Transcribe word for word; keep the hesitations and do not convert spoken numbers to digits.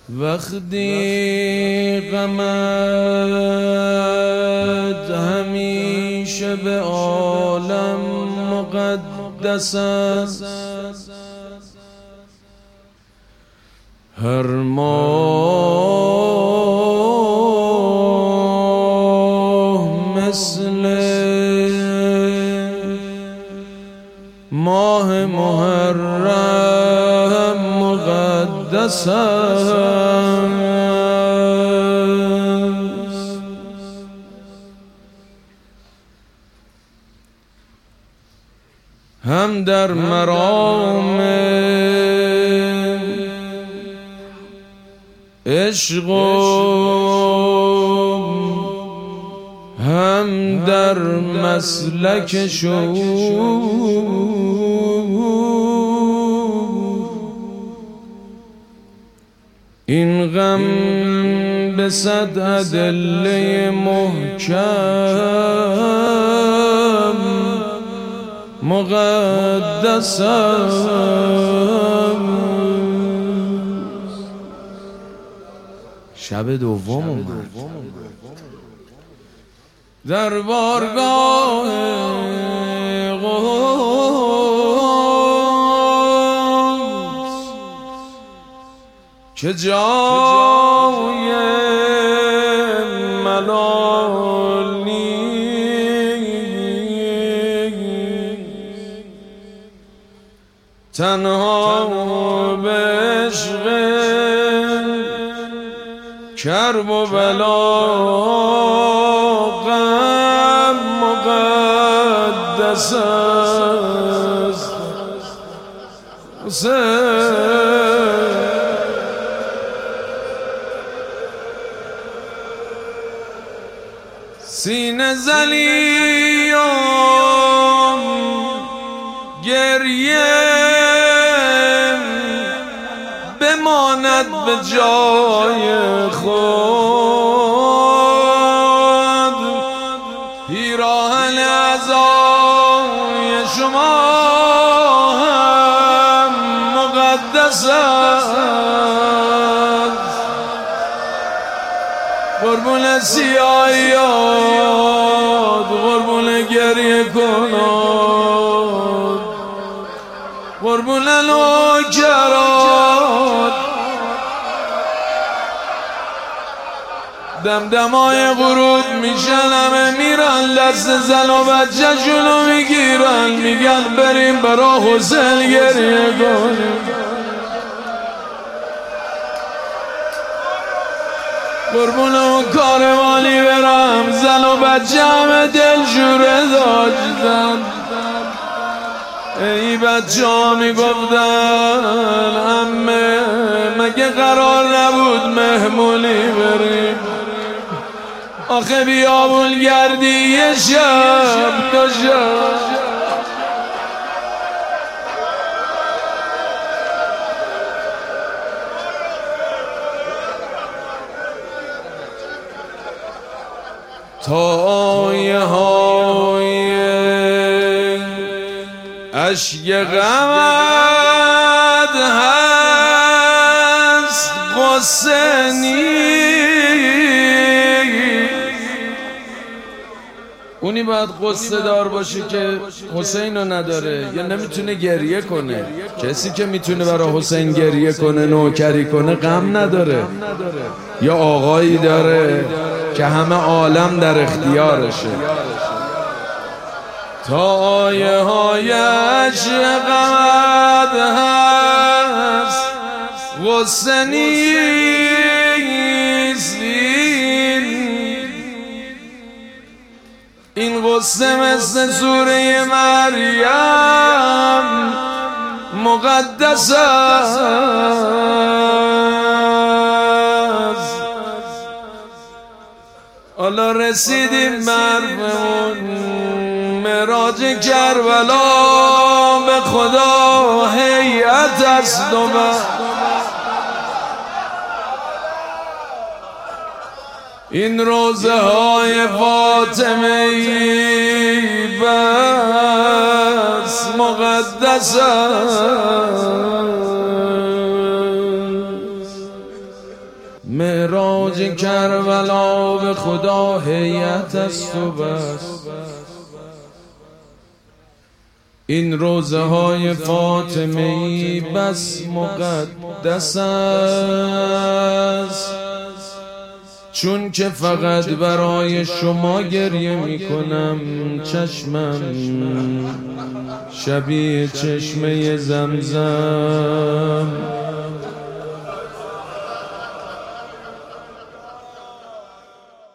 وقتی غمت همیشه به عالم مقدس است، هر ماه مثل ماه محرم مقدس است. هم در مرام عشق هم در مسلک شور، این غم به صد ادله محکم مقدس است. شب دوم اومد در بارگاه قدس که جای ملال نیست، تنها به عشق کرب و بلا غم مقدس است. سینه زلیم گریه بماند به جای خود، پیراهن عزای شما هم مقدس است. قربون سیاهیات، قربون گریه کناد، قربون نوکرات، دمدمای غروب میشن، همه میرن دست زن و بچه شونو میگیرن، میگن بریم برا حسین گریه کنیم. قربون اون کاروانی برم، زن و بچه همه دلشوره داشتن. ای بچه ها میگفتن عمه مگه قرار نبود مهمونی بریم؟ آخه بیابون گردی یه شب دو شب. تا آیه های اشک غمت هست غصه نیست، اونی باید قصه دار باشه که حسین رو نداره یا نمیتونه گریه کنه. کسی که میتونه برای حسین گریه کنه نوکری کنه غم نداره، یا آقایی داره که همه عالم در اختیارشه. تا آیه های عشق غمت هست غصه نیست، این غصه مثل سوره مریم مقدس است. حالا رسیدیم مرمون معراج کربلا، به خدا هیئت است و این روزه های فاطمه ای بس مقدس است. معراج کربلا به خدا هیئت است و بس. این روزه های فاطمه ای بس مقدس است، چون که فقط برای شما گریه می کنم. چشمم شبیه چشمه زمزم